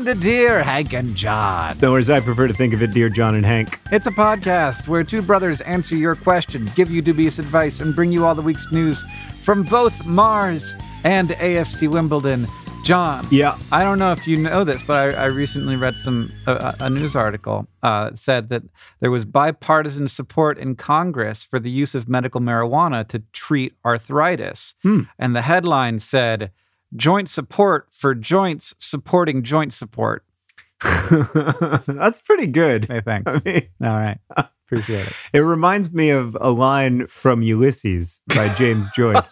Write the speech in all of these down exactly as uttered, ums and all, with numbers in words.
Welcome to Dear Hank and John. Or as I prefer to think of it, Dear John and Hank. It's a podcast where two brothers answer your questions, give you dubious advice, and bring you all the week's news from both Mars and A F C Wimbledon. John, yeah, I don't know if you know this, but I, I recently read some uh, a news article uh, that said that there was bipartisan support in Congress for the use of medical marijuana to treat arthritis. Hmm. And the headline said, "Joint support for joints supporting joint support." That's pretty good. Hey, thanks. I mean, all right. Appreciate it. It reminds me of a line from Ulysses by James Joyce.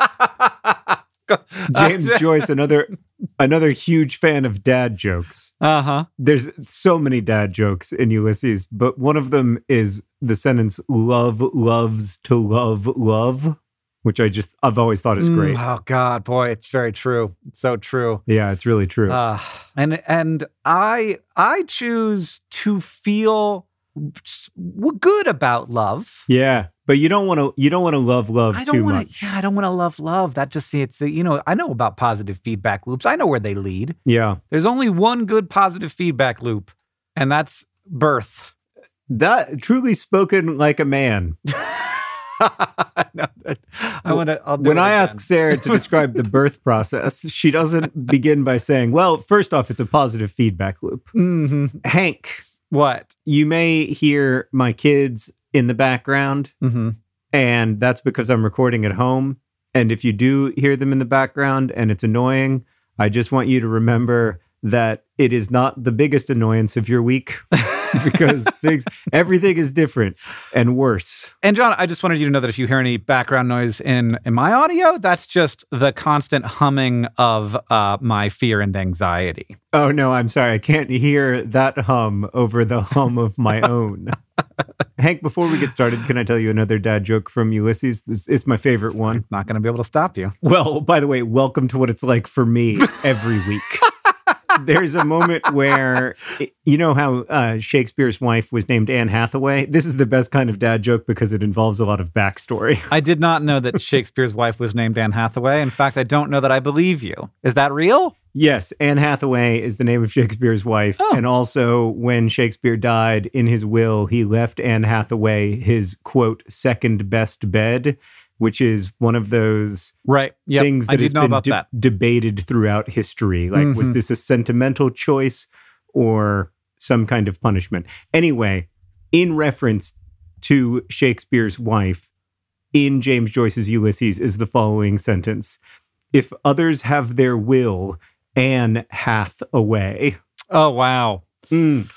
James Joyce, another another huge fan of dad jokes. Uh-huh. There's so many dad jokes in Ulysses, but one of them is the sentence, "Love loves to love love," which I just, I've always thought is great. Mm, oh, God, boy, it's very true. It's so true. Yeah, it's really true. Uh, and and I I choose to feel good about love. Yeah, but you don't want to. You don't want to love love I don't too wanna, much. Yeah, I don't want to love love. That just it's you know I know about positive feedback loops. I know where they lead. Yeah, there's only one good positive feedback loop, and that's birth. That truly spoken like a man. no, I want to. When I ask Sarah to describe the birth process, she doesn't begin by saying, "Well, first off, it's a positive feedback loop." Mm-hmm. Hank, what? You may hear my kids in the background, mm-hmm. and that's because I'm recording at home. And if you do hear them in the background and it's annoying, I just want you to remember that it is not the biggest annoyance of your week. Because things, everything is different and worse. And John, I just wanted you to know that if you hear any background noise in, in my audio, that's just the constant humming of uh, my fear and anxiety. Oh, no, I'm sorry. I can't hear that hum over the hum of my own. Hank, before we get started, can I tell you another dad joke from Ulysses? This is my favorite one. I'm not going to be able to stop you. Well, by the way, welcome to what it's like for me every week. There's a moment where, you know how uh, Shakespeare's wife was named Anne Hathaway? This is the best kind of dad joke because it involves a lot of backstory. I did not know that Shakespeare's wife was named Anne Hathaway. In fact, I don't know that I believe you. Is that real? Yes, Anne Hathaway is the name of Shakespeare's wife. Oh. And also, when Shakespeare died, in his will, he left Anne Hathaway his, quote, second best bed, which is one of those right. Yep. things that I did has know been about de- that. debated throughout history. Like, mm-hmm. was this a sentimental choice or some kind of punishment? Anyway, in reference to Shakespeare's wife, in James Joyce's Ulysses is the following sentence. "If others have their will, Anne hath a way." Oh, wow. Mm.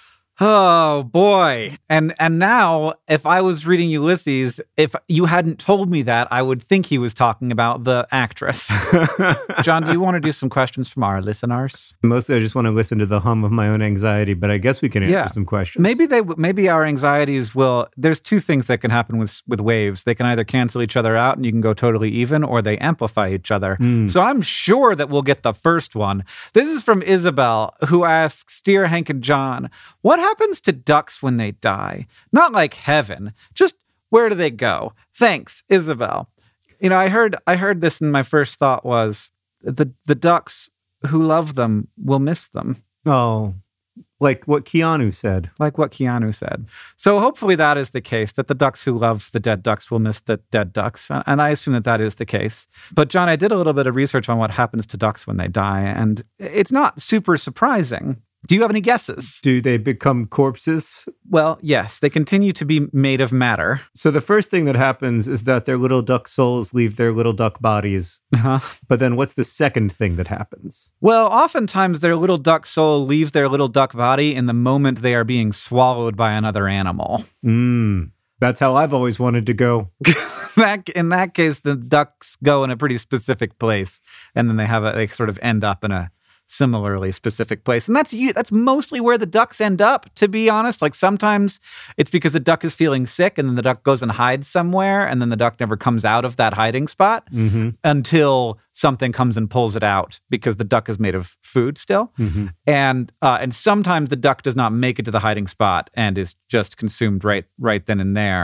Oh, boy. And and now, if I was reading Ulysses, if you hadn't told me that, I would think he was talking about the actress. John, do you want to do some questions from our listeners? Mostly I just want to listen to the hum of my own anxiety, but I guess we can answer yeah. some questions. Maybe they, maybe our anxieties will, there's two things that can happen with, with waves. They can either cancel each other out and you can go totally even, or they amplify each other. Mm. So I'm sure that we'll get the first one. This is from Isabel, who asks, "Dear Hank and John, what happens to ducks when they die? Not like heaven, just where do they go? Thanks, Isabel." You know, I heard I heard this, and my first thought was the the ducks who love them will miss them. Oh, like what Keanu said. Like what Keanu said. So hopefully that is the case, that the ducks who love the dead ducks will miss the dead ducks. And I assume that that is the case. But John, I did a little bit of research on what happens to ducks when they die, and it's not super surprising. Do you have any guesses? Do they become corpses? Well, yes, they continue to be made of matter. So the first thing that happens is that their little duck souls leave their little duck bodies. Uh-huh. But then what's the second thing that happens? Well, oftentimes their little duck soul leaves their little duck body in the moment they are being swallowed by another animal. Mm, that's how I've always wanted to go. that, in that case, the ducks go in a pretty specific place, and then they have a, they sort of end up in a similarly specific place. And that's you. That's mostly where the ducks end up, to be honest. Like sometimes it's because the duck is feeling sick and then the duck goes and hides somewhere, and then the duck never comes out of that hiding spot mm-hmm. until something comes and pulls it out, because the duck is made of food still. Mm-hmm. And uh, and sometimes the duck does not make it to the hiding spot and is just consumed right right then and there.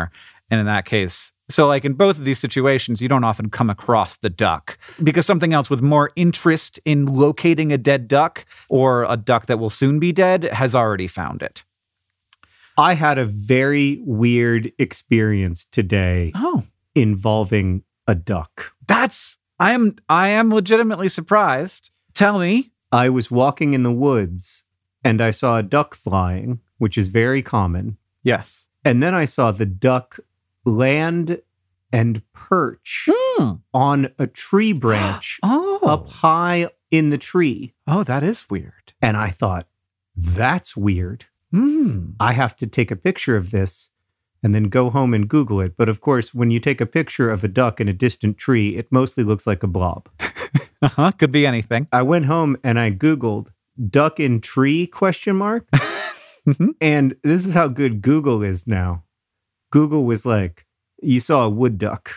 And in that case, so like in both of these situations, you don't often come across the duck because something else with more interest in locating a dead duck or a duck that will soon be dead has already found it. I had a very weird experience today Oh, involving a duck. that's, I am, I am legitimately surprised. Tell me. I was walking in the woods and I saw a duck flying, which is very common. Yes. And then I saw the duck land and perch Hmm. on a tree branch Oh. up high in the tree. Oh, that is weird. And I thought, that's weird. Hmm. I have to take a picture of this and then go home and Google it. But of course, when you take a picture of a duck in a distant tree, it mostly looks like a blob. Uh-huh. Could be anything. I went home and I Googled duck in tree question mark. And this is how good Google is now. Google was like, you saw a wood duck.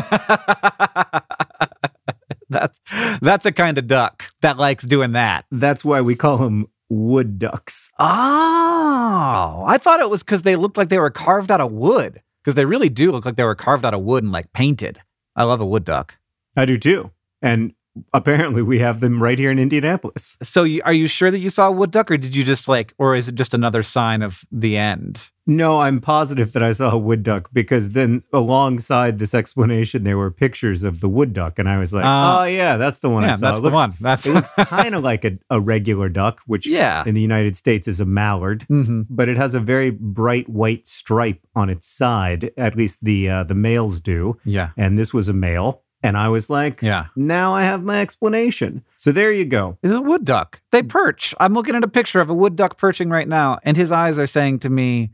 that's that's a kind of duck that likes doing that. That's why we call them wood ducks. Oh, I thought it was because they looked like they were carved out of wood. Because they really do look like they were carved out of wood and like painted. I love a wood duck. I do too. And apparently we have them right here in Indianapolis. So you, are you sure that you saw a wood duck, or did you just like, or is it just another sign of the end? No, I'm positive that I saw a wood duck because then alongside this explanation, there were pictures of the wood duck. And I was like, Uh, oh, yeah, that's the one yeah, I saw. that's it the looks, one. That's it looks kind of like a, a regular duck, which Yeah. in the United States is a mallard, Mm-hmm. but it has a very bright white stripe on its side. At least the uh, the males do. Yeah. And this was a male. And I was like, Yeah. now I have my explanation. So there you go. It's a wood duck. They perch. I'm looking at a picture of a wood duck perching right now, and his eyes are saying to me,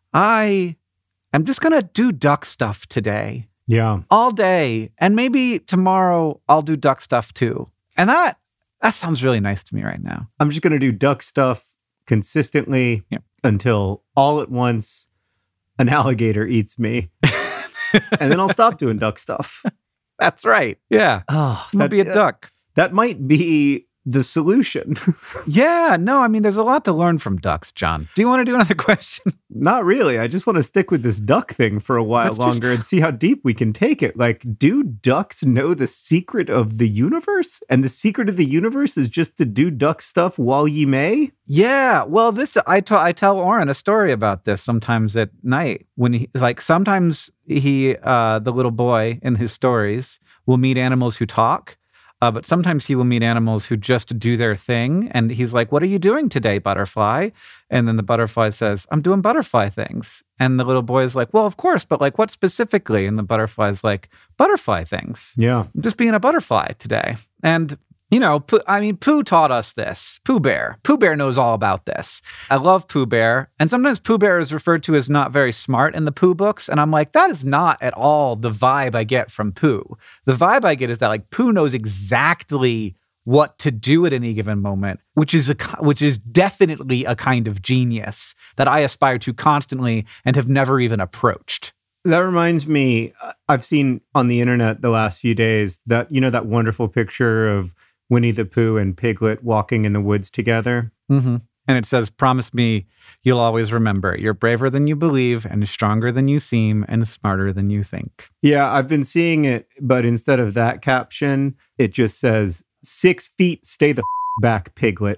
I am just going to do duck stuff today, Yeah. all day, and maybe tomorrow I'll do duck stuff too. And that that sounds really nice to me right now. I'm just going to do duck stuff consistently Yeah. until all at once an alligator eats me. And then I'll stop doing duck stuff. That's right. Yeah. Oh, I'll be a duck. That might be the solution. Yeah. No, I mean, there's a lot to learn from ducks, John. Do you want to do another question? Not really. I just want to stick with this duck thing for a while Let's just- longer and see how deep we can take it. Like, do ducks know the secret of the universe? And the secret of the universe is just to do duck stuff while ye may? Yeah, well, this I t- I tell Oren a story about this sometimes at night when he like sometimes he uh, the little boy in his stories will meet animals who talk, uh, but sometimes he will meet animals who just do their thing, and he's like, "What are you doing today, butterfly?" And then the butterfly says, "I'm doing butterfly things," and the little boy is like, "Well, of course, but like what specifically?" And the butterfly's like, "Butterfly things. Yeah. I'm just being a butterfly today," and. You know, Pooh, I mean, Pooh taught us this. Pooh Bear. Pooh Bear knows all about this. I love Pooh Bear. And sometimes Pooh Bear is referred to as not very smart in the Pooh books. And I'm like, that is not at all the vibe I get from Pooh. The vibe I get is that like Pooh knows exactly what to do at any given moment, which is a which is definitely a kind of genius that I aspire to constantly and have never even approached. That reminds me, I've seen on the internet the last few days that, you know, that wonderful picture of Winnie the Pooh and Piglet walking in the woods together. Mm-hmm. And it says, promise me you'll always remember. You're braver than you believe and stronger than you seem and smarter than you think. Yeah, I've been seeing it, but instead of that caption, it just says, six feet, stay the f- back, Piglet.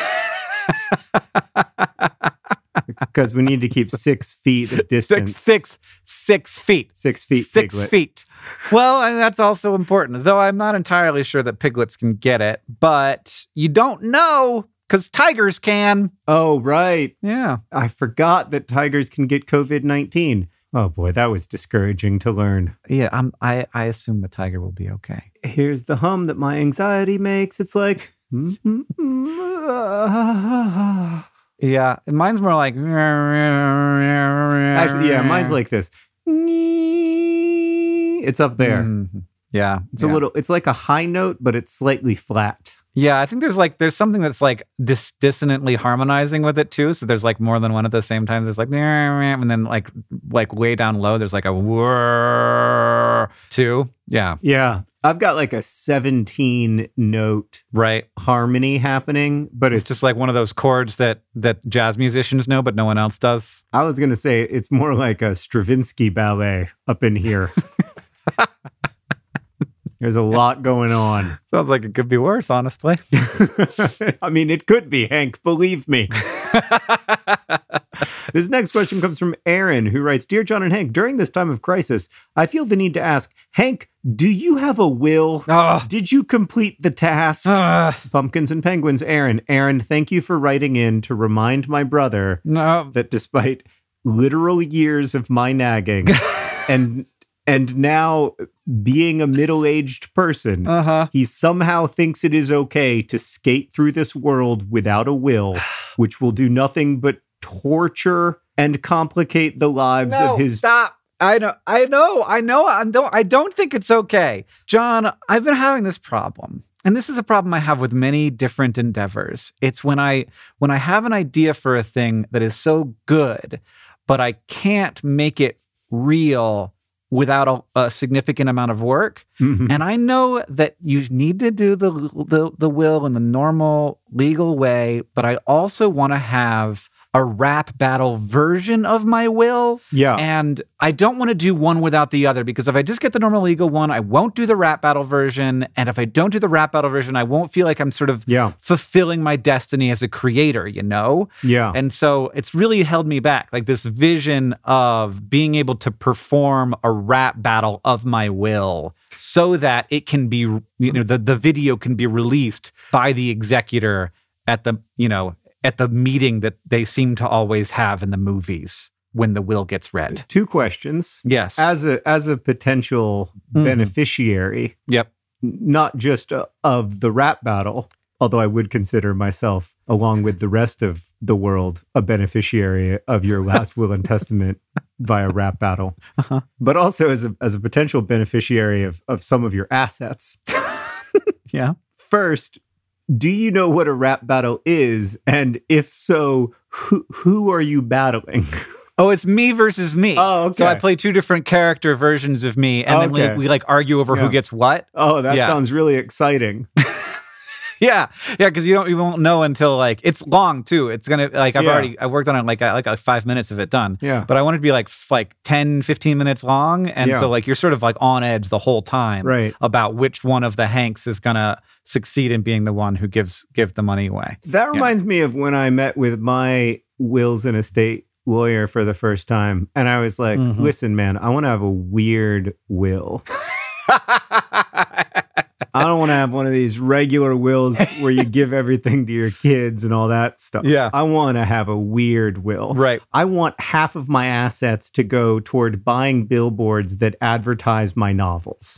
Because we need to keep six feet of distance. Six, six, six feet. Six feet, Six Piglet. feet. Well, and that's also important, though I'm not entirely sure that piglets can get it, but you don't know because tigers can. Oh, right. Yeah. I forgot that tigers can get covid nineteen. Oh, boy, that was discouraging to learn. Yeah, I'm, I, I assume the tiger will be okay. Here's the hum that my anxiety makes. It's like... Yeah, mine's more like... Actually, yeah, mine's like this. It's up there. Mhm. Yeah. It's yeah. a little, it's like a high note, but it's slightly flat. Yeah, I think there's like, there's something that's like dis- dissonantly harmonizing with it too. So there's like more than one at the same time. There's like, and then like, like way down low, there's like a whir too. Yeah. Yeah. I've got like a seventeen note right harmony happening, but it's it's just like one of those chords that that jazz musicians know but no one else does. I was going to say it's more like a Stravinsky ballet up in here. There's a lot going on. Sounds like it could be worse, honestly. I mean, it could be, Hank, believe me. This next question comes from Aaron, who writes, Dear John and Hank, during this time of crisis, I feel the need to ask, Hank, do you have a will? Ugh. Did you complete the task? Ugh. Pumpkins and Penguins, Aaron. Aaron, thank you for writing in to remind my brother No. that despite literal years of my nagging and and now being a middle-aged person, Uh-huh. he somehow thinks it is okay to skate through this world without a will, which will do nothing but torture and complicate the lives No, of his... stop. I know, I know, I know. I don't, I don't think it's okay. John, I've been having this problem. And this is a problem I have with many different endeavors. It's when I when I have an idea for a thing that is so good, but I can't make it real without a, a significant amount of work. Mhm. And I know that you need to do the, the the will in the normal legal way, but I also want to have a rap battle version of my will. Yeah. And I don't want to do one without the other, because if I just get the normal legal one, I won't do the rap battle version. And if I don't do the rap battle version, I won't feel like I'm sort of Yeah. fulfilling my destiny as a creator, you know? Yeah. And so it's really held me back, like this vision of being able to perform a rap battle of my will so that it can be, you know, the, the video can be released by the executor at the, you know, at the meeting that they seem to always have in the movies when the will gets read. Two questions. Yes. As a as a potential Mhm. beneficiary, Yep. not just uh, of the rap battle, although I would consider myself, along with the rest of the world, a beneficiary of your last will and testament via rap battle, Uh-huh. but also as a as a potential beneficiary of of some of your assets. Yeah. First, do you know what a rap battle is? And if so, who who are you battling? Oh, it's me versus me. Oh, okay. So I play two different character versions of me, and Okay. then we, we like argue over Yeah. who gets what. Oh, that Yeah. sounds really exciting. Yeah, yeah, because you don't, you won't know until like it's long too. It's gonna like I've Yeah. already I worked on it like I, like uh, five minutes of it done. Yeah. but I want it to be like f- like ten, fifteen minutes long, and Yeah. so like you're sort of like on edge the whole time, Right. about which one of the Hanks is gonna succeed in being the one who gives give the money away. That reminds me of when I met with my wills and estate lawyer for the first time. And I was like, Mhm. listen, man, I want to have a weird will. I don't want to have one of these regular wills where you give everything to your kids and all that stuff. Yeah. I want to have a weird will. Right. I want half of my assets to go toward buying billboards that advertise my novels.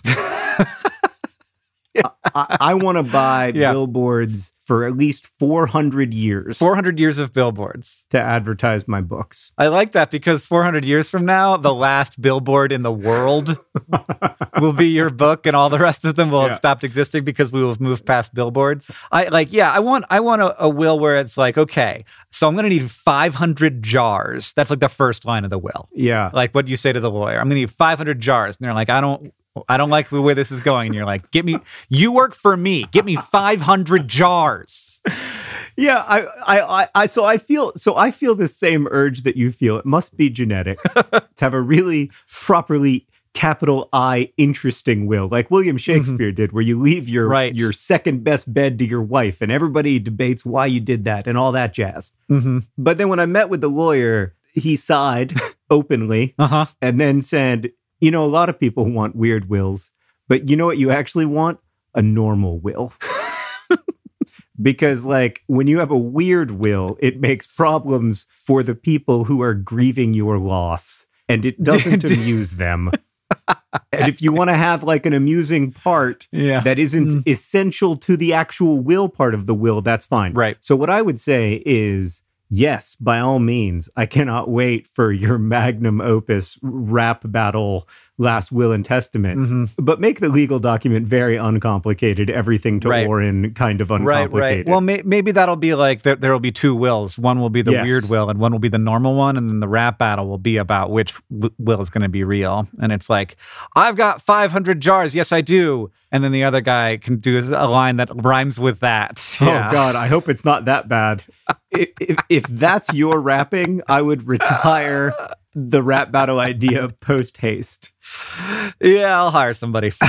I, I want to buy Yeah. billboards for at least four hundred years four hundred years of billboards. to advertise my books. I like that, because four hundred years from now, the last billboard in the world will be your book, and all the rest of them will Yeah. have stopped existing because we will have moved past billboards. I like, yeah, I want, I want a, a will where it's like, okay, so I'm going to need five hundred jars. That's like the first line of the will. Yeah. Like what you say to the lawyer, I'm going to need five hundred jars. And they're like, I don't, I don't like the way this is going. And you're like, get me, you work for me. Get me five hundred jars. Yeah, I, I, I, I, so I feel, so I feel the same urge that you feel. It must be genetic to have a really properly capital I interesting will, like William Shakespeare did, where you leave your Right. your second best bed to your wife, and everybody debates why you did that and all that jazz. Mm-hmm. But then when I met with the lawyer, he sighed openly Uh-huh. and then said, "You know, a lot of people want weird wills, but you know what you actually want? A normal will." Because, like, when you have a weird will, it makes problems for the people who are grieving your loss, and it doesn't amuse them. And if you want to have, like, an amusing part Yeah. that isn't Mm. essential to the actual will part of the will, that's fine. Right. So what I would say is, yes, by all means, I cannot wait for your magnum opus rap battle, Last Will and Testament. Mm-hmm. But make the legal document very uncomplicated, everything to Right. Orin kind of Right, uncomplicated. right. Well, may- maybe that'll be like there will be two wills. One will be the Yes. weird will, and one will be the normal one. And then the rap battle will be about which w- will is going to be real. And it's like, I've got five hundred jars. Yes, I do. And then the other guy can do a line that rhymes with that. Yeah. Oh, God, I hope it's not that bad. if, if, if that's your rapping, I would retire the rap battle idea post haste. Yeah, I'll hire somebody. it's,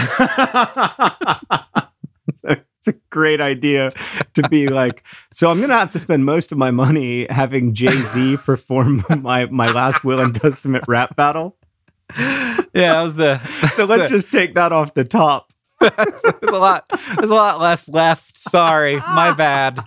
a, it's a great idea to be like, so I'm going to have to spend most of my money having Jay-Z perform my, my Last Will and Testament rap battle. Yeah, that was the. So let's just take that off the top. There's a lot. There's a lot less left. Sorry, my bad.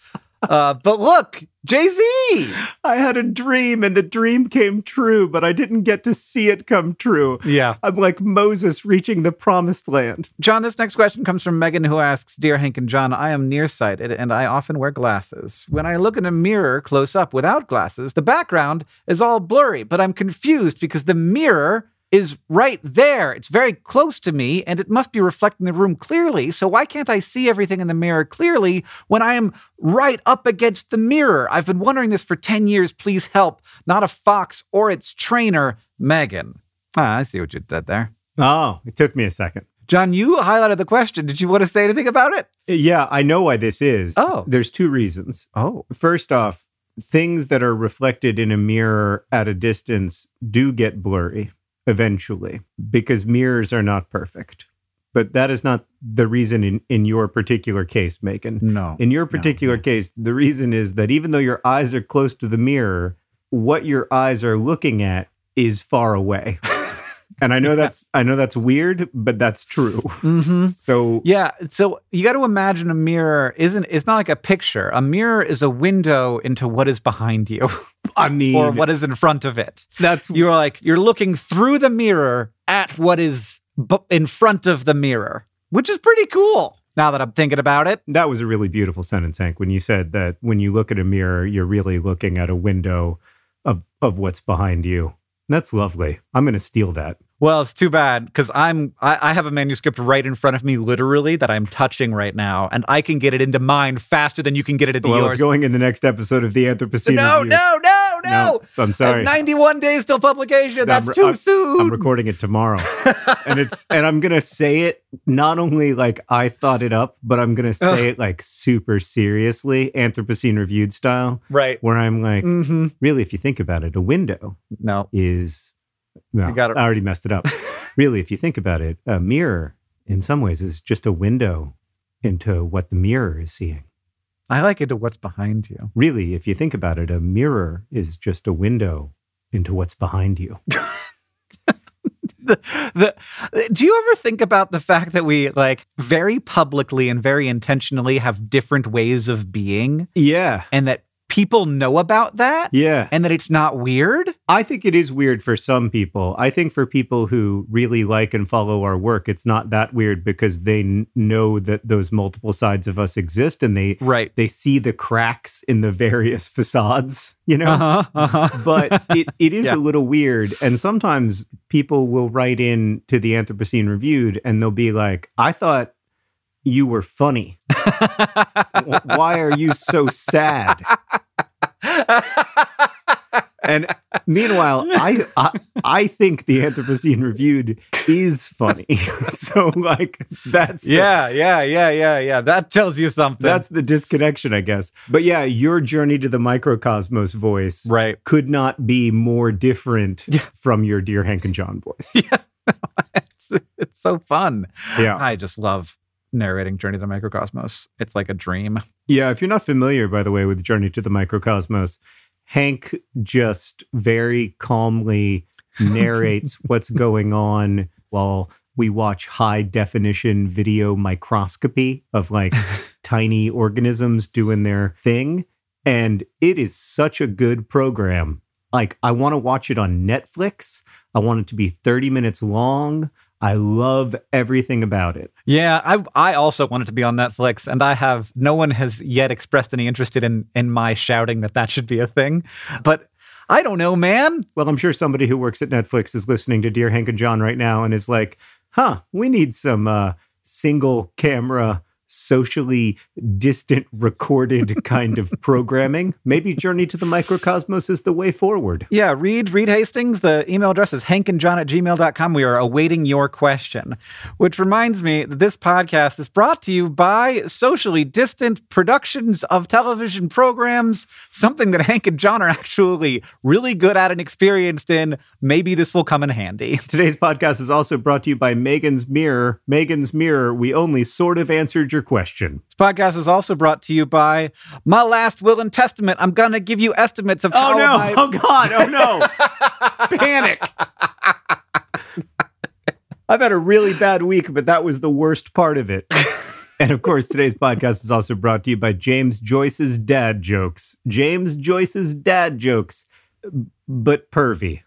Uh, but look, Jay-Z. I had a dream and the dream came true, but I didn't get to see it come true. Yeah. I'm like Moses reaching the promised land. John, this next question comes from Megan, who asks, Dear Hank and John, I am nearsighted and I often wear glasses. When I look in a mirror close up without glasses, the background is all blurry, but I'm confused because the mirror is right there. It's very close to me and it must be reflecting the room clearly. So why can't I see everything in the mirror clearly when I am right up against the mirror? I've been wondering this for ten years. Please help. Not a fox or its trainer, Megan. Ah, I see what you did there. Oh, it took me a second. John, you highlighted the question. Did you want to say anything about it? Yeah, I know why this is. Oh. There's two reasons. Oh. First off, things that are reflected in a mirror at a distance do get blurry eventually because mirrors are not perfect. But that is not the reason in, in your particular case, Megan. No. In your particular no, yes. case, the reason is that even though your eyes are close to the mirror, what your eyes are looking at is far away. And I know that's I know that's weird, but that's true. Mm-hmm. So yeah, so you got to imagine a mirror isn't it's not like a picture. A mirror is a window into what is behind you. I mean, or what is in front of it. That's you're like you're looking through the mirror at what is bu- in front of the mirror, which is pretty cool. Now that I'm thinking about it. That was a really beautiful sentence, Hank, when you said that when you look at a mirror, you're really looking at a window of of what's behind you. That's lovely. I'm going to steal that. Well, it's too bad because I'm I, I have a manuscript right in front of me, literally, that I'm touching right now, and I can get it into mine faster than you can get it into well, yours. It's going in the next episode of the Anthropocene No, Review. no, no, no, No, I'm sorry. I have ninety-one days till publication. That's I'm, too I'm, soon. I'm recording it tomorrow, and it's and I'm gonna say it not only like I thought it up, but I'm gonna say Ugh. it like super seriously, Anthropocene Reviewed style, right? Where I'm like, mm-hmm. really, if you think about it, a window no is no, you got it. I already messed it up. Really, if you think about it, a mirror in some ways is just a window into what the mirror is seeing. I like it to what's behind you. Really, if you think about it, a mirror is just a window into what's behind you. the, the, do you ever think about the fact that we like very publicly and very intentionally have different ways of being? Yeah. And that people know about that? Yeah. And that it's not weird? I think it is weird for some people. I think for people who really like and follow our work, it's not that weird because they n- know that those multiple sides of us exist and they right. they see the cracks in the various facades, you know? Uh-huh, uh-huh. But it, it is Yeah. a little weird. And sometimes people will write in to the Anthropocene Reviewed and they'll be like, I thought you were funny. Why are you so sad? And meanwhile, I, I I think the Anthropocene Reviewed is funny. So like that's the, yeah, yeah, yeah, yeah, yeah. That tells you something. that's the disconnection, I guess. But yeah, your journey to the microcosmos voice right. could not be more different Yeah. from your Dear Hank and John voice. Yeah, it's, it's so fun. Yeah. I just love narrating Journey to the Microcosmos. It's like a dream. Yeah, if you're not familiar, by the way, with Journey to the Microcosmos, Hank just very calmly narrates what's going on while we watch high definition video microscopy of like tiny organisms doing their thing. And it is such a good program. Like, I want to watch it on Netflix. I want it to be thirty minutes long. I love everything about it. Yeah, I I also want it to be on Netflix, and I have no one has yet expressed any interest in in my shouting that that should be a thing. But I don't know, man. Well, I'm sure somebody who works at Netflix is listening to Dear Hank and John right now and is like, huh, we need some uh, single camera, socially distant recorded kind of programming. Maybe Journey to the Microcosmos is the way forward. Yeah, Reed, Reed Hastings. The email address is hankandjohn at gmail dot com. We are awaiting your question, which reminds me that this podcast is brought to you by socially distant productions of television programs, something that Hank and John are actually really good at and experienced in. Maybe this will come in handy. Today's podcast is also brought to you by Megan's Mirror. Megan's Mirror, we only sort of answered your question. This podcast is also brought to you by My Last Will and Testament. I'm going to give you estimates of oh, how no. my... Oh, God. Oh, no. Panic. I've had a really bad week, but that was the worst part of it. And, of course, today's podcast is also brought to you by James Joyce's Dad Jokes. James Joyce's Dad Jokes, but pervy.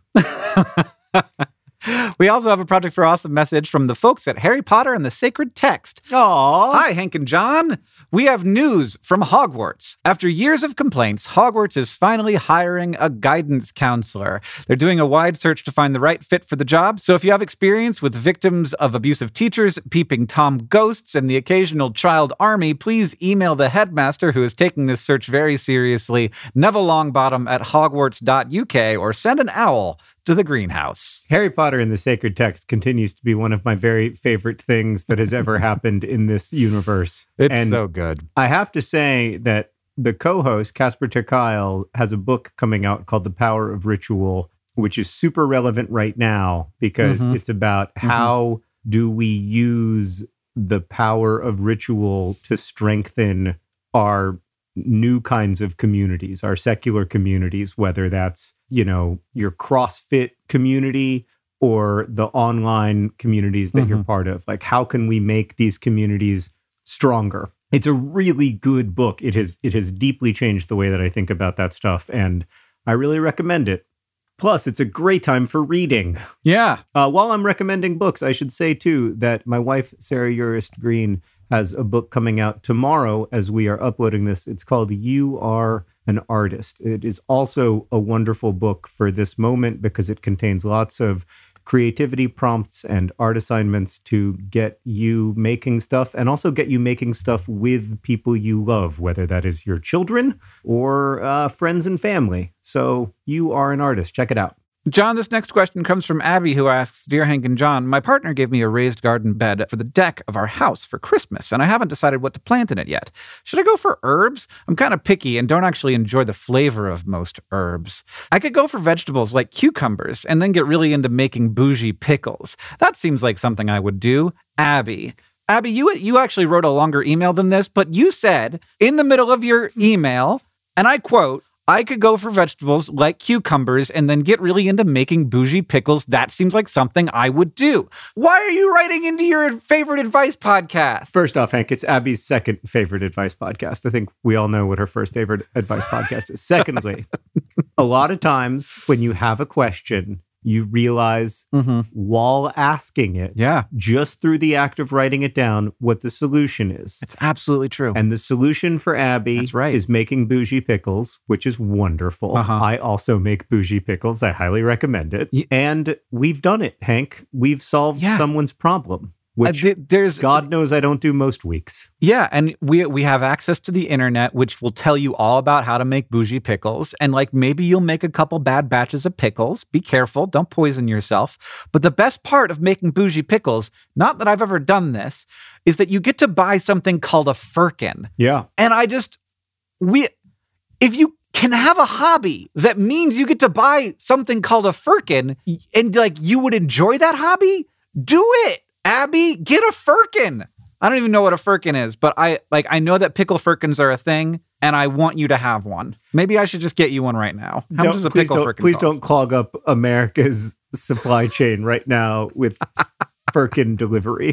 We also have a Project for Awesome message from the folks at Harry Potter and the Sacred Text. Aww. Hi, Hank and John. We have news from Hogwarts. After years of complaints, Hogwarts is finally hiring a guidance counselor. They're doing a wide search to find the right fit for the job. So if you have experience with victims of abusive teachers, peeping Tom ghosts, and the occasional child army, please email the headmaster who is taking this search very seriously, Neville Longbottom at hogwarts dot U K, or send an owl to the greenhouse. Harry Potter and the Sacred Text continues to be one of my very favorite things that has ever happened in this universe. It's and so good. I have to say that the co-host, Casper ter Kuile, has a book coming out called The Power of Ritual, which is super relevant right now because mm-hmm. it's about mm-hmm. how do we use the power of ritual to strengthen our new kinds of communities, our secular communities, whether that's, you know, your CrossFit community or the online communities that mm-hmm. you're part of. Like, how can we make these communities stronger? It's a really good book. It has it has deeply changed the way that I think about that stuff, and I really recommend it. Plus, it's a great time for reading. Yeah. Uh, while I'm recommending books, I should say, too, that my wife, Sarah Urist Green, has a book coming out tomorrow as we are uploading this. It's called You Are an Artist. It is also a wonderful book for this moment because it contains lots of creativity prompts and art assignments to get you making stuff and also get you making stuff with people you love, whether that is your children or uh, friends and family. So You Are an Artist. Check it out. John, this next question comes from Abby, who asks, Dear Hank and John, my partner gave me a raised garden bed for the deck of our house for Christmas, and I haven't decided what to plant in it yet. Should I go for herbs? I'm kind of picky and don't actually enjoy the flavor of most herbs. I could go for vegetables like cucumbers and then get really into making bougie pickles. That seems like something I would do. Abby. Abby, you, you actually wrote a longer email than this, but you said in the middle of your email, and I quote, I could go for vegetables like cucumbers and then get really into making bougie pickles. That seems like something I would do. Why are you writing into your favorite advice podcast? First off, Hank, it's Abby's second favorite advice podcast. I think we all know what her first favorite advice podcast is. Secondly, a lot of times when you have a question, you realize mm-hmm. while asking it, yeah, just through the act of writing it down, what the solution is. It's absolutely true. And the solution for Abby That's right. is making bougie pickles, which is wonderful. Uh-huh. I also make bougie pickles. I highly recommend it. Y- and we've done it, Hank. We've solved yeah. someone's problem. Which, uh, th- there's, God knows I don't do most weeks. Yeah, and we we have access to the internet, which will tell you all about how to make bougie pickles. And like maybe you'll make a couple bad batches of pickles. Be careful, don't poison yourself. But the best part of making bougie pickles, not that I've ever done this, is that you get to buy something called a firkin. Yeah. And I just, we, if you can have a hobby that means you get to buy something called a firkin and like you would enjoy that hobby, do it. Abby, get a firkin. I don't even know what a firkin is, but I like I know that pickle firkins are a thing, and I want you to have one. Maybe I should just get you one right now. How don't, much does a please pickle don't, firkin Please cost? don't clog up America's supply chain right now with firkin delivery.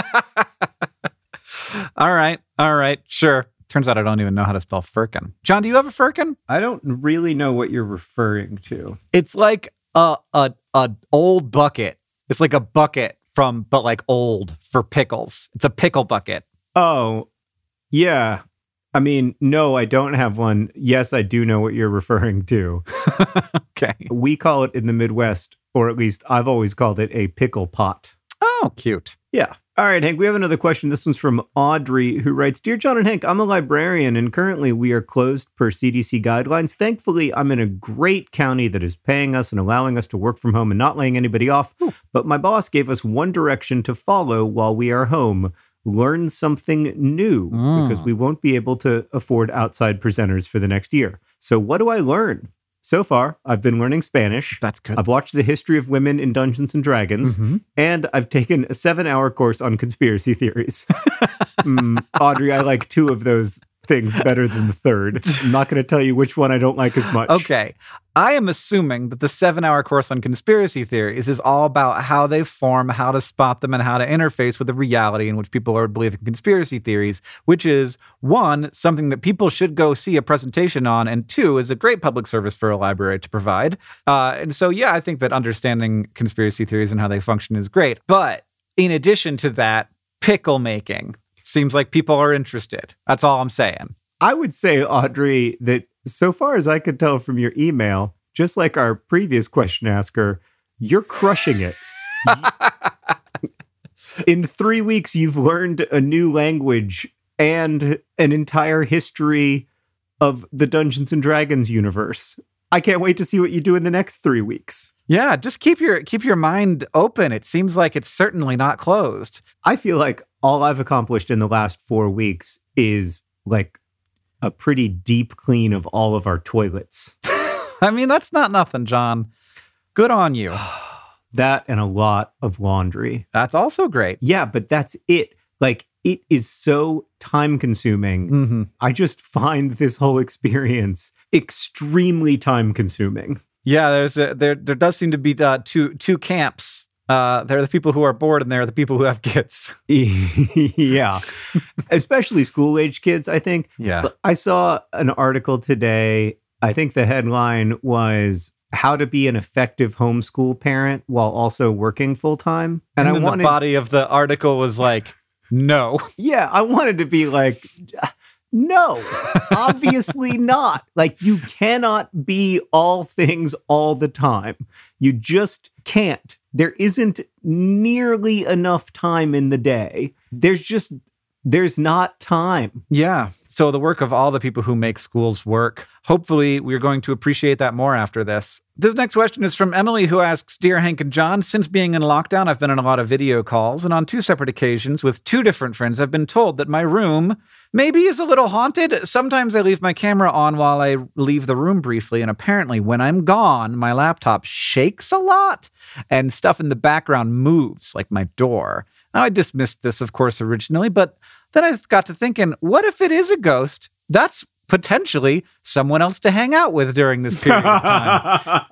All right, all right, sure. Turns out I don't even know how to spell firkin. John, do you have a firkin? I don't really know what you're referring to. It's like a a a old bucket. It's like a bucket from, but like old for pickles. It's a pickle bucket. Oh, yeah. I mean, no, I don't have one. Yes, I do know what you're referring to. Okay. We call it in the Midwest, or at least I've always called it a pickle pot. Oh, cute. Yeah. All right, Hank, we have another question. This one's from Audrey, who writes, Dear John and Hank, I'm a librarian, and currently we are closed per C D C guidelines. Thankfully, I'm in a great county that is paying us and allowing us to work from home and not laying anybody off. Ooh. But my boss gave us one direction to follow while we are home. Learn something new, mm. because we won't be able to afford outside presenters for the next year. So what do I learn? So far, I've been learning Spanish. That's good. I've watched the history of women in Dungeons and Dragons, mm-hmm. and I've taken a seven-hour course on conspiracy theories. mm, Audrey, I like two of those things better than the third. I'm not going to tell you which one I don't like as much. Okay. I am assuming that the seven-hour course on conspiracy theories is all about how they form, how to spot them, and how to interface with the reality in which people are believing conspiracy theories, which is, one, something that people should go see a presentation on, and two, is a great public service for a library to provide. Uh, and so, yeah, I think that understanding conspiracy theories and how they function is great. But in addition to that, pickle making seems like people are interested. That's all I'm saying. I would say, Audrey, that so far as I could tell from your email, just like our previous question asker, you're crushing it. In three weeks, you've learned a new language and an entire history of the Dungeons and Dragons universe. I can't wait to see what you do in the next three weeks. Yeah, just keep your keep your mind open. It seems like it's certainly not closed. I feel like all I've accomplished in the last four weeks is like a pretty deep clean of all of our toilets. I mean, that's not nothing, John. Good on you. That and a lot of laundry. That's also great. Yeah, but that's it. Like, it is so time consuming. Mm-hmm. I just find this whole experience extremely time consuming. Yeah, there's a, there there does seem to be uh, two two camps. Uh, there are the people who are bored, and there are the people who have kids. Yeah, especially school-age kids, I think. Yeah. I saw an article today. I think the headline was how to be an effective homeschool parent while also working full-time. And, and I then wanted, the body of the article was like, no. Yeah, I wanted to be like, no, obviously not. Like, you cannot be all things all the time. You just can't. There isn't nearly enough time in the day. There's just, there's not time. Yeah. So the work of all the people who make schools work. Hopefully, we're going to appreciate that more after this. This next question is from Emily, who asks, Dear Hank and John, since being in lockdown, I've been on a lot of video calls, and on two separate occasions with two different friends, I've been told that my room maybe is a little haunted. Sometimes I leave my camera on while I leave the room briefly, and apparently when I'm gone, my laptop shakes a lot, and stuff in the background moves, like my door. Now, I dismissed this, of course, originally, but then I got to thinking, what if it is a ghost? That's potentially someone else to hang out with during this period of time.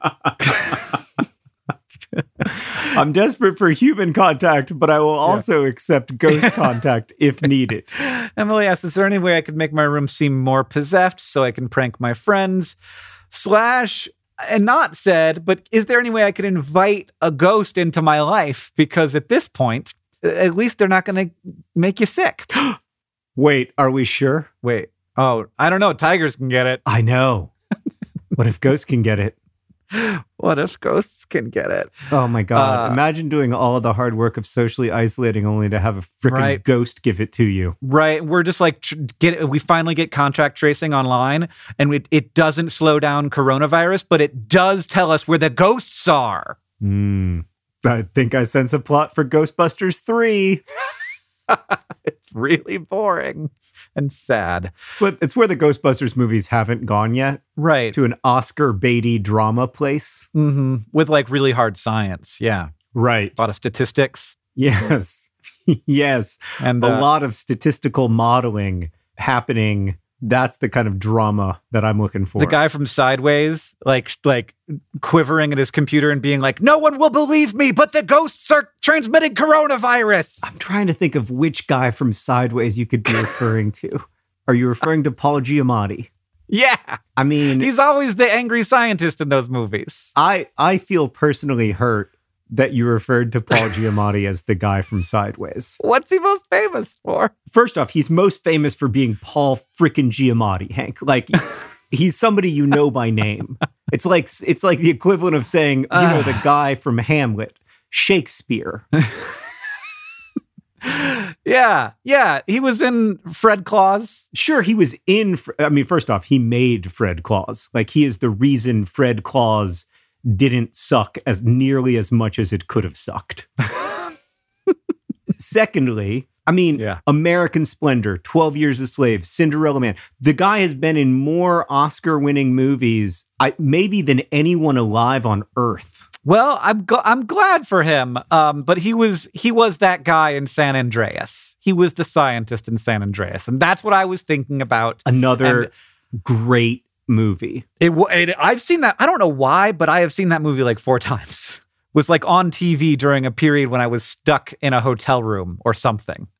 I'm desperate for human contact, but I will also yeah. accept ghost contact if needed. Emily asks, is there any way I could make my room seem more possessed so I can prank my friends? Slash, and not said, but is there any way I could invite a ghost into my life? Because at this point, at least they're not going to make you sick. Wait, are we sure? Wait. Oh, I don't know. Tigers can get it. I know. What if ghosts can get it? What if ghosts can get it? Oh my God. Uh, Imagine doing all of the hard work of socially isolating only to have a freaking right. ghost give it to you. Right. We're just like, tr- get we finally get contact tracing online, and it, it doesn't slow down coronavirus, but it does tell us where the ghosts are. Hmm. I think I sense a plot for Ghostbusters three. It's really boring and sad. It's, what, it's where the Ghostbusters movies haven't gone yet. Right. To an Oscar Beatty drama place. Mm-hmm. With like really hard science. Yeah. Right. A lot of statistics. Yes. Yes. And uh, a lot of statistical modeling happening. That's the kind of drama that I'm looking for. The guy from Sideways, like, like quivering at his computer and being like, no one will believe me, but the ghosts are transmitting coronavirus. I'm trying to think of which guy from Sideways you could be referring to. Are you referring to Paul Giamatti? Yeah. I mean, he's always the angry scientist in those movies. I, I feel personally hurt that you referred to Paul Giamatti as the guy from Sideways. What's he most famous for? First off, he's most famous for being Paul frickin' Giamatti, Hank. Like, he's somebody you know by name. It's like it's like the equivalent of saying, you know, the guy from Hamlet, Shakespeare. Yeah, yeah. He was in Fred Claus. Sure, he was in, I mean, first off, he made Fred Claus. Like, he is the reason Fred Claus didn't suck as nearly as much as it could have sucked. Secondly, I mean, yeah. American Splendor, twelve Years a Slave, Cinderella Man. The guy has been in more Oscar-winning movies, I, maybe than anyone alive on Earth. Well, I'm gl- I'm glad for him, um, but he was he was that guy in San Andreas. He was the scientist in San Andreas, and that's what I was thinking about. Another and great movie. It, it I've seen that. I don't know why, but I have seen that movie like four times. It was like on T V during a period when I was stuck in a hotel room or something.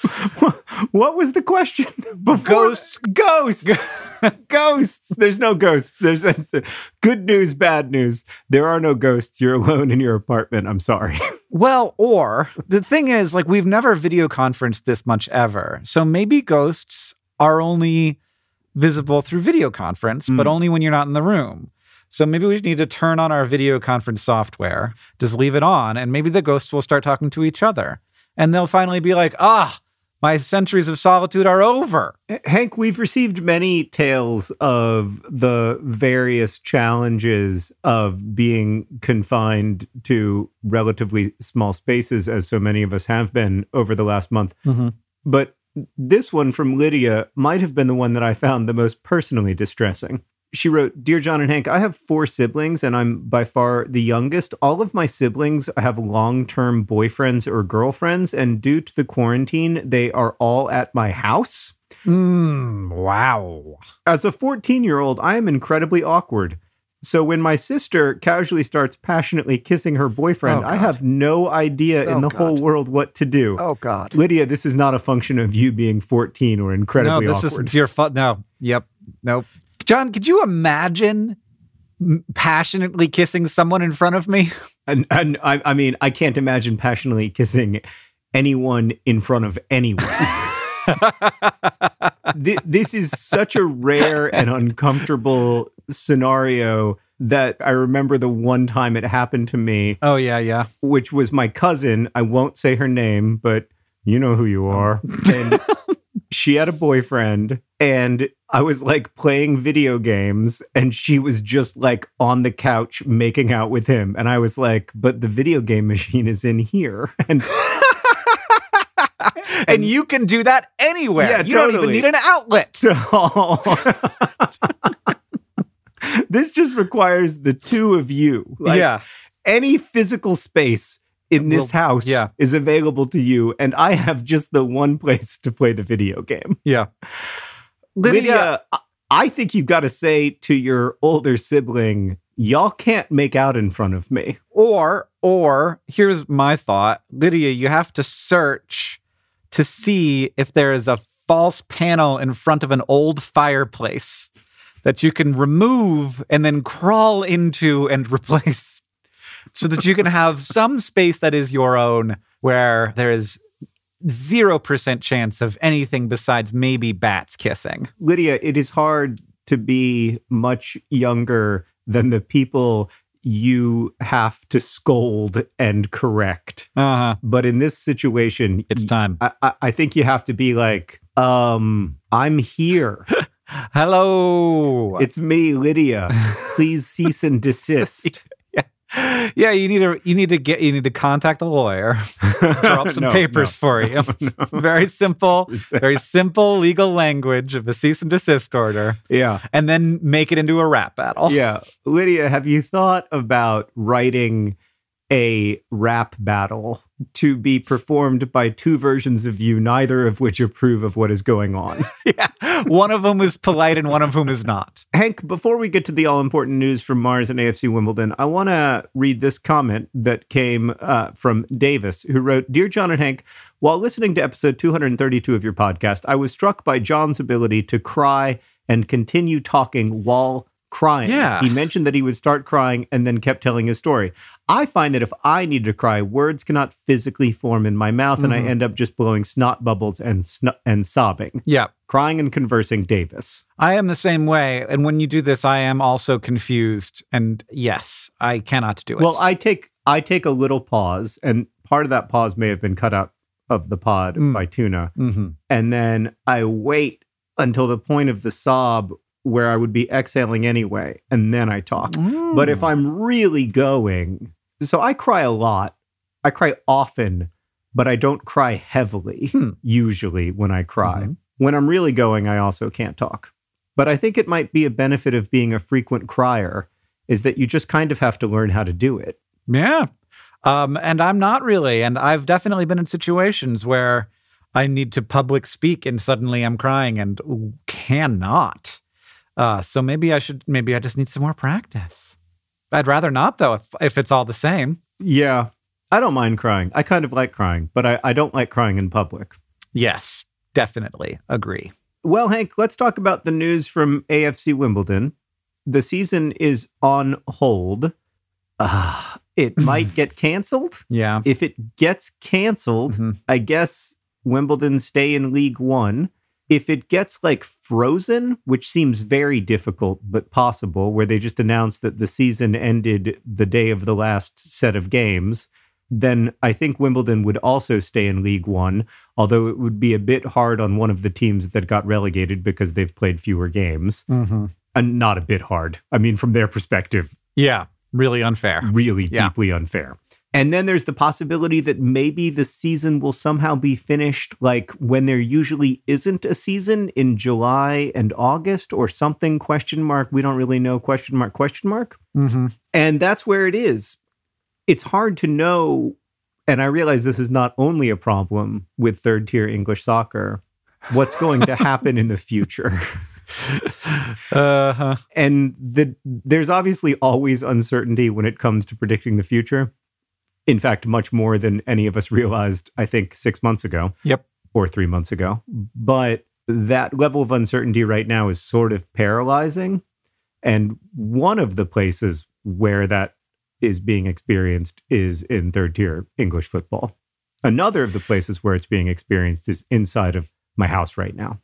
What was the question? Before? Ghosts. Ghosts. Ghosts. There's no ghosts. There's good news, bad news. There are no ghosts. You're alone in your apartment. I'm sorry. Well, or the thing is, like, we've never video conferenced this much ever. So maybe ghosts are only visible through video conference, mm. but only when you're not in the room. So maybe we need to turn on our video conference software, just leave it on, and maybe the ghosts will start talking to each other. And they'll finally be like, ah, my centuries of solitude are over. Hank, we've received many tales of the various challenges of being confined to relatively small spaces, as so many of us have been over the last month. Mm-hmm. But this one from Lydia might have been the one that I found the most personally distressing. She wrote, Dear John and Hank, I have four siblings and I'm by far the youngest. All of my siblings have long-term boyfriends or girlfriends, and due to the quarantine, they are all at my house. Mm, wow. As a fourteen-year-old, I am incredibly awkward. So when my sister casually starts passionately kissing her boyfriend, oh, I have no idea oh, in the God. whole world what to do. Oh, God. Lydia, this is not a function of you being fourteen or incredibly no, this awkward. Is your fault. No. Yep. Nope. John, could you imagine passionately kissing someone in front of me? And, and I, I mean, I can't imagine passionately kissing anyone in front of anyone. Th- this is such a rare and uncomfortable scenario that I remember the one time it happened to me. Oh, yeah, yeah. Which was my cousin. I won't say her name, but you know who you are. And she had a boyfriend, and I was like playing video games, and she was just like on the couch making out with him. And I was like, but the video game machine is in here. And and, and you can do that anywhere. Yeah, you totally. don't even need an outlet. This just requires the two of you. Like, yeah. Any physical space in this well, house yeah. is available to you, and I have just the one place to play the video game. Yeah. Lydia, Lydia I think you've got to say to your older sibling, y'all can't make out in front of me. Or, or, here's my thought. Lydia, you have to search to see if there is a false panel in front of an old fireplace that you can remove and then crawl into and replace, so that you can have some space that is your own, where there is zero percent chance of anything besides maybe bats kissing. Lydia, it is hard to be much younger than the people you have to scold and correct. Uh-huh. But in this situation, it's time. I, I, I think you have to be like, um, I'm here. Hello. It's me, Lydia. Please cease and desist. Yeah, you need to you need to get you need to contact a lawyer to draw up some no, papers no, for you. No, no. Very simple, very simple legal language of a cease and desist order. Yeah, and then make it into a rap battle. Yeah, Lydia, have you thought about writing a rap battle to be performed by two versions of you, neither of which approve of what is going on? Yeah, one of them is polite and one of them is not. Hank, before we get to the all-important news from Mars and A F C Wimbledon, I want to read this comment that came uh, from Davis, who wrote, Dear John and Hank, while listening to episode two hundred thirty-two of your podcast, I was struck by John's ability to cry and continue talking while crying. Yeah. He mentioned that he would start crying and then kept telling his story. I find that if I need to cry, words cannot physically form in my mouth, mm-hmm. and I end up just blowing snot bubbles and sn- and sobbing. Yeah. Crying and conversing, Davis. I am the same way. And when you do this, I am also confused. And yes, I cannot do it. Well, I take I take a little pause, and part of that pause may have been cut out of the pod mm. by Tuna. Mm-hmm. And then I wait until the point of the sob where I would be exhaling anyway, and then I talk. Mm. But if I'm really going, so I cry a lot. I cry often, but I don't cry heavily, hmm. usually when I cry. Mm-hmm. When I'm really going, I also can't talk. But I think it might be a benefit of being a frequent crier is that you just kind of have to learn how to do it. Yeah. Um, and I'm not really. And I've definitely been in situations where I need to public speak and suddenly I'm crying and cannot. Uh, so maybe I should, maybe I just need some more practice. I'd rather not, though, if, if it's all the same. Yeah. I don't mind crying. I kind of like crying, but I, I don't like crying in public. Yes, definitely. Agree. Well, Hank, let's talk about the news from A F C Wimbledon. The season is on hold. Uh, it might get canceled. Yeah. If it gets canceled, mm-hmm. I guess Wimbledon stay in League One. If it gets like frozen, which seems very difficult but possible, where they just announced that the season ended the day of the last set of games, then I think Wimbledon would also stay in League One, although it would be a bit hard on one of the teams that got relegated because they've played fewer games. Mm-hmm. And not a bit hard. I mean, from their perspective. Yeah, really unfair. Really yeah. deeply unfair. And then there's the possibility that maybe the season will somehow be finished like when there usually isn't a season in July and August or something, question mark. We don't really know, question mark, question mark. Mm-hmm. And that's where it is. It's hard to know, and I realize this is not only a problem with third-tier English soccer, what's going to happen in the future. uh-huh. And the, there's obviously always uncertainty when it comes to predicting the future. In fact, much more than any of us realized, I think, six months ago. Yep. Or three months ago. But that level of uncertainty right now is sort of paralyzing. And one of the places where that is being experienced is in third-tier English football. Another of the places where it's being experienced is inside of my house right now.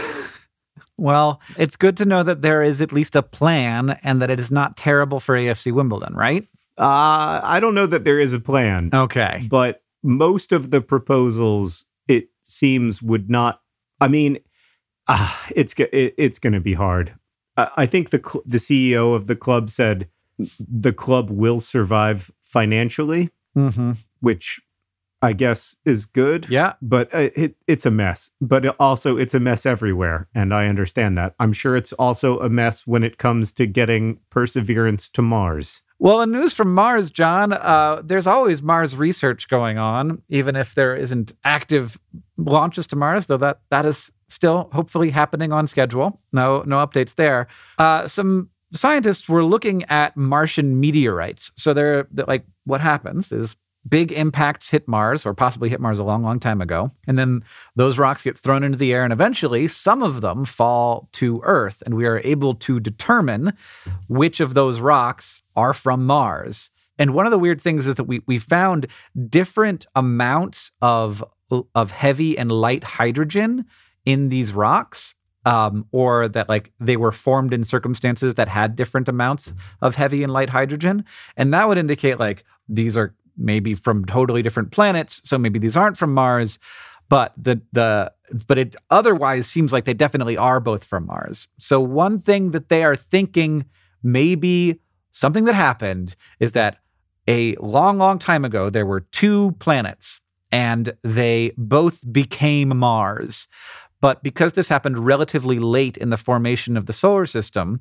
Well, it's good to know that there is at least a plan and that it is not terrible for A F C Wimbledon, right? Uh, I don't know that there is a plan. Okay. But most of the proposals, it seems, would not... I mean, uh, it's it, it's going to be hard. I, I think the the C E O of the club said the club will survive financially, mm-hmm. which I guess is good. Yeah. But it, it's a mess. But also it's a mess everywhere. And I understand that. I'm sure it's also a mess when it comes to getting Perseverance to Mars. Well, in news from Mars, John, uh, there's always Mars research going on, even if there isn't active launches to Mars, though that that is still hopefully happening on schedule. No, no updates there. Uh, some scientists were looking at Martian meteorites. So they're, they're like, what happens is big impacts hit Mars, or possibly hit Mars a long, long time ago. And then those rocks get thrown into the air, and eventually some of them fall to Earth. And we are able to determine which of those rocks are from Mars. And one of the weird things is that we we found different amounts of, of heavy and light hydrogen in these rocks. Um, or that like they were formed in circumstances that had different amounts of heavy and light hydrogen. And that would indicate like these are maybe from totally different planets. So maybe these aren't from Mars, but the, the, but it otherwise seems like they definitely are both from Mars. So one thing that they are thinking maybe something that happened is that a long, long time ago, there were two planets and they both became Mars. But because this happened relatively late in the formation of the solar system,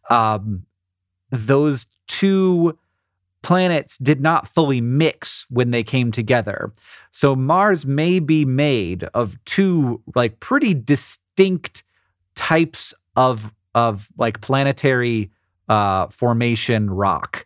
um, those two planets did not fully mix when they came together. So Mars may be made of two like pretty distinct types of of like planetary uh, formation rock.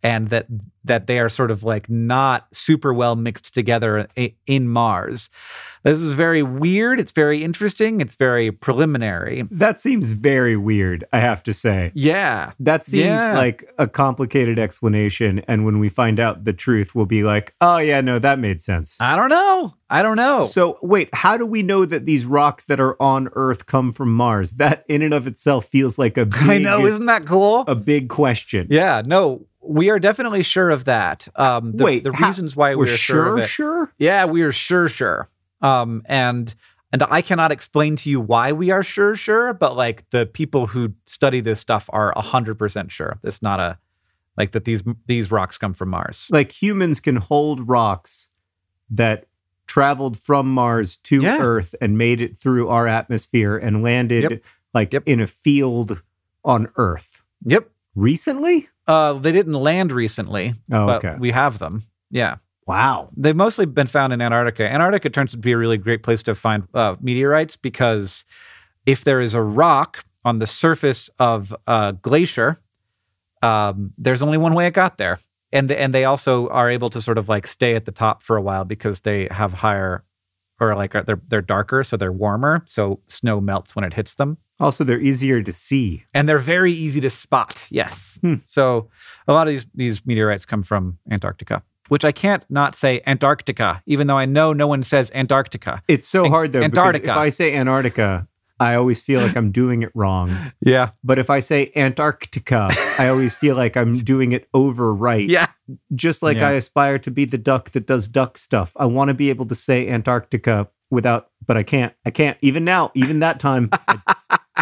and that that they are sort of like not super well mixed together in Mars. This is very weird. It's very interesting. It's very preliminary. That seems very weird, I have to say. Yeah. That seems yeah. like a complicated explanation. And when we find out the truth, we'll be like, oh, yeah, no, that made sense. I don't know. I don't know. So wait, how do we know that these rocks that are on Earth come from Mars? That in and of itself feels like a big... I know, isn't that cool? A big question. Yeah, no, we are definitely sure of that. Um, the, wait, the reasons why we're we're sure, sure of it. Sure? Yeah, we are sure, sure. Um, and and I cannot explain to you why we are sure, sure, but like the people who study this stuff are one hundred percent sure. It's not a, like that these these rocks come from Mars. Like humans can hold rocks that traveled from Mars to Yeah. Earth and made it through our atmosphere and landed Yep. like Yep. in a field on Earth. Yep. Recently? Uh, they didn't land recently, Oh, but okay. we have them. Yeah. Wow. They've mostly been found in Antarctica. Antarctica turns out to be a really great place to find uh, meteorites because if there is a rock on the surface of a glacier, um, there's only one way it got there. And, the, and they also are able to sort of like stay at the top for a while because they have higher, or like they're, they're darker, so they're warmer. So snow melts when it hits them. Also, they're easier to see. And they're very easy to spot. Yes. Hmm. So a lot of these, these meteorites come from Antarctica, which I can't not say Antarctica, even though I know no one says Antarctica. It's so An- hard, though, Antarctica. because if I say Antarctica, I always feel like I'm doing it wrong. Yeah. But if I say Antarctica, I always feel like I'm doing it over right. Yeah. Just like Yeah. I aspire to be the duck that does duck stuff. I want to be able to say Antarctica without, but I can't. I can't. Even now, even that time. I,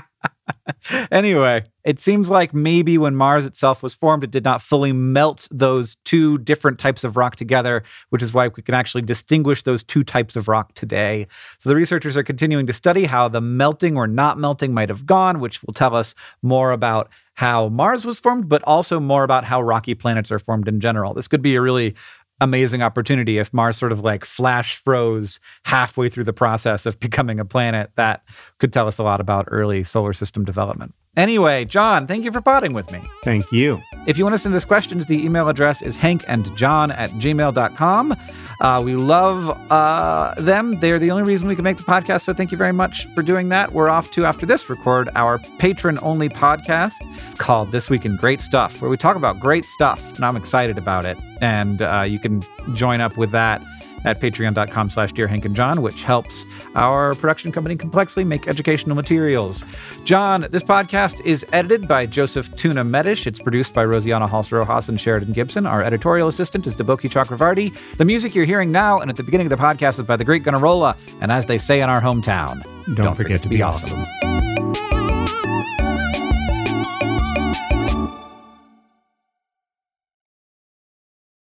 Anyway, it seems like maybe when Mars itself was formed, it did not fully melt those two different types of rock together, which is why we can actually distinguish those two types of rock today. So the researchers are continuing to study how the melting or not melting might have gone, which will tell us more about how Mars was formed, but also more about how rocky planets are formed in general. This could be a really amazing opportunity if Mars sort of like flash froze halfway through the process of becoming a planet. That could tell us a lot about early solar system development. Anyway, John, thank you for potting with me. thank you. If you want to send us questions, the email address is hankandjohn at gmail dot com. Uh, we love uh, them. They're the only reason we can make the podcast, so thank you very much for doing that. We're off to, after this, record our patron-only podcast. It's called This Week in Great Stuff, where we talk about great stuff, and I'm excited about it. And uh, you can join up with that at patreon.com slash Dear Hank and John, which helps our production company Complexly make educational materials. John, this podcast is edited by Joseph Tuna Medish. It's produced by Rosianna Halse-Rojas and Sheridan Gibson. Our editorial assistant is Deboki Chakravarti. The music you're hearing now and at the beginning of the podcast is by The Great Gunnarolla. And as they say in our hometown, Don't, forget, forget to be awesome. awesome.